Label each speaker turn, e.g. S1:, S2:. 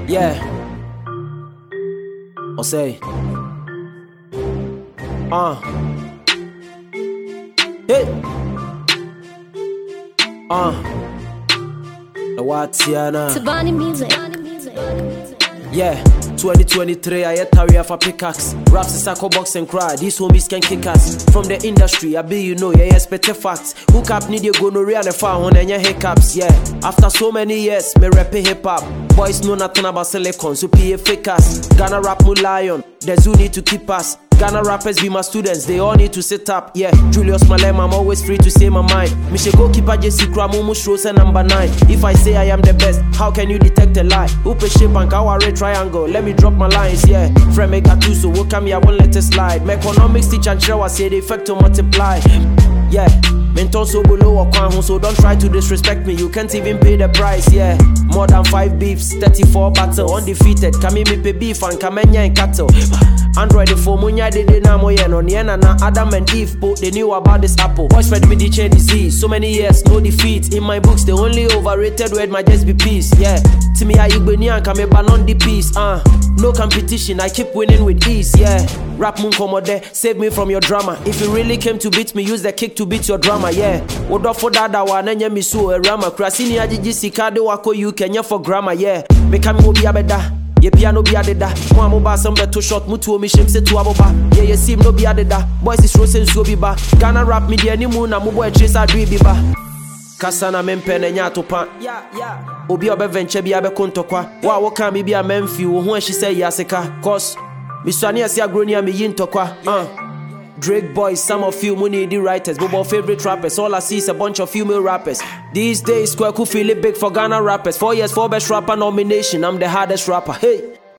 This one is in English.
S1: Yeah. I'll say. Hey. The Watiana.
S2: Tabani music.
S1: Yeah, 2023, I hit Tari for pickaxe. Raps is a box and cry. These homies can kick us. From the industry, I be you know, yeah, expect facts. Hook up, need you go no real and far on and your hiccups, yeah. After so many years, me rap hip hop. Boys know nothing about silicon, so PA fake us. Ghana rap mu lion, there's who need to keep us. Ghana rappers be my students, they all need to sit up, yeah. Julius Malema, I'm always free to say my mind. Me she go keep a JC Kramumu shows a number 9. If I say I am the best, how can you detect a lie? Upe shape and kaware triangle, let me drop my lines, yeah. Friend make a two, so what come here, I won't let it slide. My economics teacher and show, I say the effect to multiply. Yeah, menton so below or kwan, so don't try to disrespect me, you can't even pay the price, yeah. More than 5 beefs, 34 battle, undefeated. Come me pay beef and kamenya and cattle. Android the phone, munya de na moye no niena na Adam and Eve, both they knew about this apple. Boys spread me the chain disease, so many years, no defeat. In my books, the only overrated word might just be peace, yeah. To me, I igbeni and come ban on the piece, no competition, I keep winning with ease, yeah. Rap moon komode, save me from your drama. If you really came to beat me, use the kick to beat your drama, yeah. Odo for dada wa nenye mi so e rama. Krasini ajiji sikade wako you Kenya for grammar, yeah. Me kami mo biya beda, ye piano biya deda. Mwa mo ba sambe to shot, mutu o mi shimse tu aboba. Yeah, ye sim no biya deda, boys is rosen so biba. Ghana rap media ni mu na mo boy chase adwi biba. Kasana mempene nyato pan. Obi obe venture bi abe kontokwa. Wa wo kan mi bi a memfi wo ho ahyi say yaseka. Cause mi swani asi agroni a mi yintokwa. Drake boys, some of you money the writers, but favorite rappers. All I see is a bunch of female rappers. These days, Kwaku feel it big for Ghana rappers. 4 years, 4 best rapper nomination. I'm the hardest rapper. Hey.